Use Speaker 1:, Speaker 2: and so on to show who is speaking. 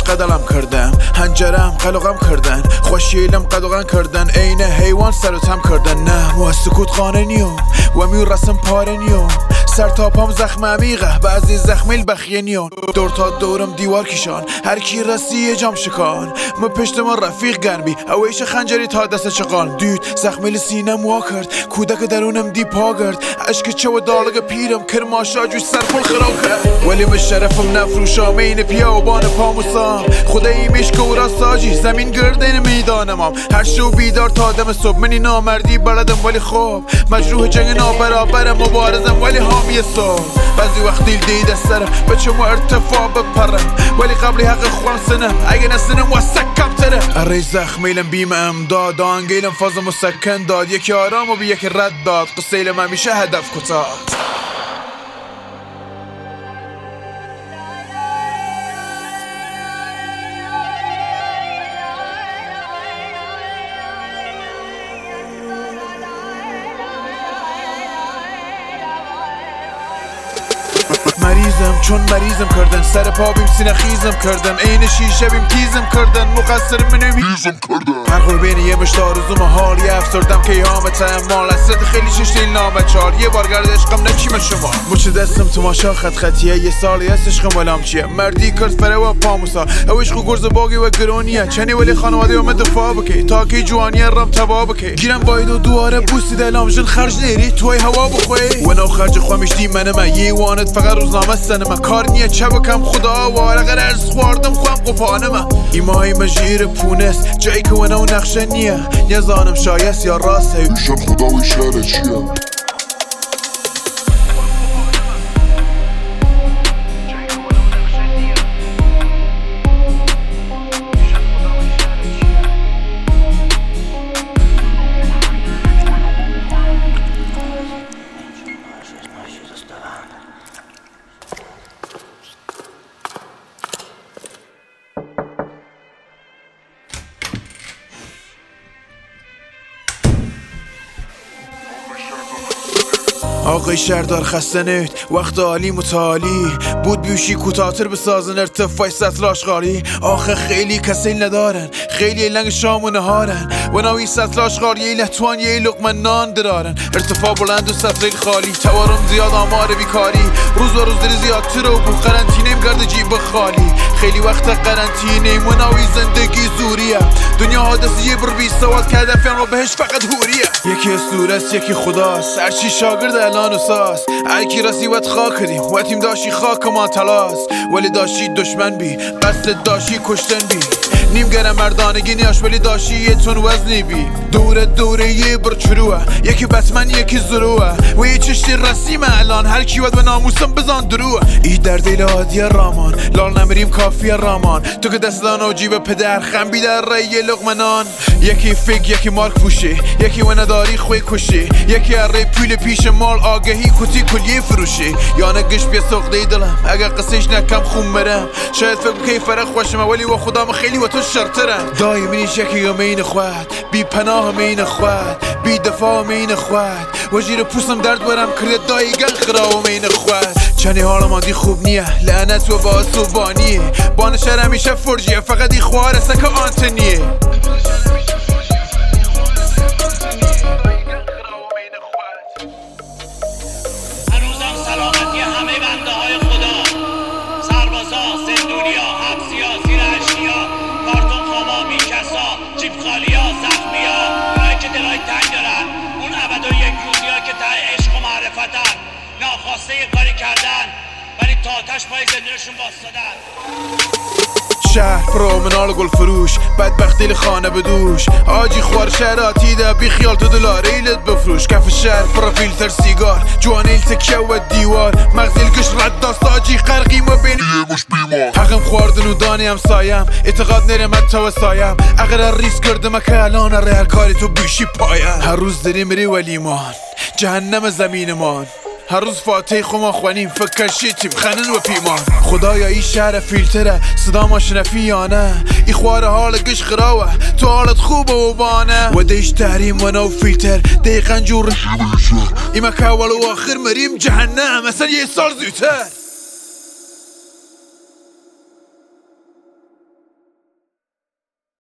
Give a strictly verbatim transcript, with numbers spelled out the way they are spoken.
Speaker 1: قدلم کردم هنجرم قلقم کردن خوشیلم قدغن کردن عین حیوان سر و تم کردن نه مو از سکوت خانه نیوم و میو رسم پاره نیوم سر تا پام زخم عمیقه بعضی زخمیل بخیه نیون دور تا دورم دیوار کشان هر کی رسی یه جام شکان ما پشت ما رفیق گرمی اویش خنجری تا دست چقان دید زخمیل سینم وا کرد کودک درونم دی پا کرد عشق چه و دالگ پیرم کرماشا جوش سر پل خراب کرد ولی به شرفم نفروشام این پیابان پاموسام خدایی میش کورا ساجی زمین گردین میدانمم هر شو بیدار تا دم صبح منی نامردی بلدم ولی خوب مجروح جنگ نابرابر مبارزم ولی حامی صبح بعضی وقت دیل دید سرم بچه مو ارتفاع بپرم ولی قبلی حق خوان سنم اگه نسنم و سکم تره اره زخمیلم بیم امداد آنگیلم فاز مسکن داد یکی آرام و بی یکی رد داد قصیلم همیشه هدف کتاد مریضم چون مریضم کردن سر پا بیم سینه خیزم کردن عین شیشه بیم تیزم کردن مقصر منو میزم کردن فرق بین یه مشت آرزوم حال یه افسردم که یامت مال اصرت خیلی ششتیل نامه چار یه بار گرد عشقم نچیم شما مچ دستم تو ماشا خط خطیه یه سالی هست عشقم ولام چیه مردی کرد فره و پاموسا او عشق و گرز باقی و گرونیه چنی ولی خانواده اومد دفاع بکی تا که جوانی رم تبا بکی گیرم باید و دواره بوسی دلام جن خرج نیری توی هوا بخوی و نو خرج خواهمش دی منه من یه وانت فقط روزنامه سنمه کار نیه چه بکم خدا وارقه ارز خواردم خواهم قپانمه ایمای مجیر پونس جایی که ونه و نقشه نیه نزانم شایست یا راسته
Speaker 2: ایشان خدا و شهر چیه
Speaker 1: آقای شهردار خسته نید وقت عالی متعالی بود بیوشی کوتاتر بسازن ارتفاع سطل آشغالی آخه خیلی کسیل ندارن خیلی لنگ شام و نهارن و ناوی سطل آشغالی یه لحتوان یه لقمه نان درارن ارتفاع بلند و سطل خالی توارم زیاد آمار بیکاری روز و روز داری زیادتر و بود قرنطینه گرد جیب خالی خیلی وقت قرنطینه و ناوی زندگی زوریه دنیا حادثه یه بر بیست سواد که هدفیان رو بهش فقط هوریه یکی اسطورست یکی خداست هرچی شاگرد الان و ساس هرکی رسی وقت خاک کردیم و تیم داشی خاک ما تلاس ولی داشی دشمن بی قصد داشی کشتن بی نیم گره مردانگی نیاش ولی داشی یه تون وزنی بی دوره دوره یه بر چروه یکی بتمن یکی زروه و یه چشتی رسیمه الان هر کی ود و ناموسم بزان دروه ای در دیل عادی رامان لال نمیریم کافی رامان تو که دستان و جیب پدر خنبی در رای لقمنان یکی فیک یکی مارک پوشی یکی و نداری خوی کشی یکی اره پول پیش مال آگهی کتی کلیه فروشی یا نگش بیا سقده دلم اگر قصیش نکم خون برم شاید فکر که فرق خوشمه ولی و خدام خیلی و تو شرطرم دایمینیش یکی امین خواد بی پناه امین خواد بی دفاع امین خواد و جیر پوستم درد برم کرد دایگن خرا امین خواد چنی حال مادی خوب نیه لعنت و باسوبانیه بان شهر همیشه فرجیه فقط ای خواره سک آنتنیه
Speaker 3: ناخواسته یه کاری کردن ولی تا آتش پای زندونشون باستادن
Speaker 1: شهر پرومنال گل فروش بدبختی خانه بدوش آجی خوار شهراتی ده بی خیال تو دلار ایلت بفروش کف شهر پر فیلتر سیگار جوانیل تکیه و دیوار مغزیل کش رد داست آجی خرقیم و بین
Speaker 2: یه مش بیمار
Speaker 1: حقم خواردن و دانی هم سایم اعتقاد نرمت تا سایم اگر ریس کردم که الان اره هر کاری تو بیشی پایم هر روز داری میری ولیمان جهنم زمینمان هر روز فاتح خما خوانیم فکر شیتیم خنن و پیمان خدایا این شهر فیلتره صدا ماشنفی یا نه ای خوار حال گش خراوه تو حالت خوبه و بانه و دیش تحریم و نو فیلتر دقیقا جور ایمه که اول و آخر مریم جهنم مثلا یه سال زودتر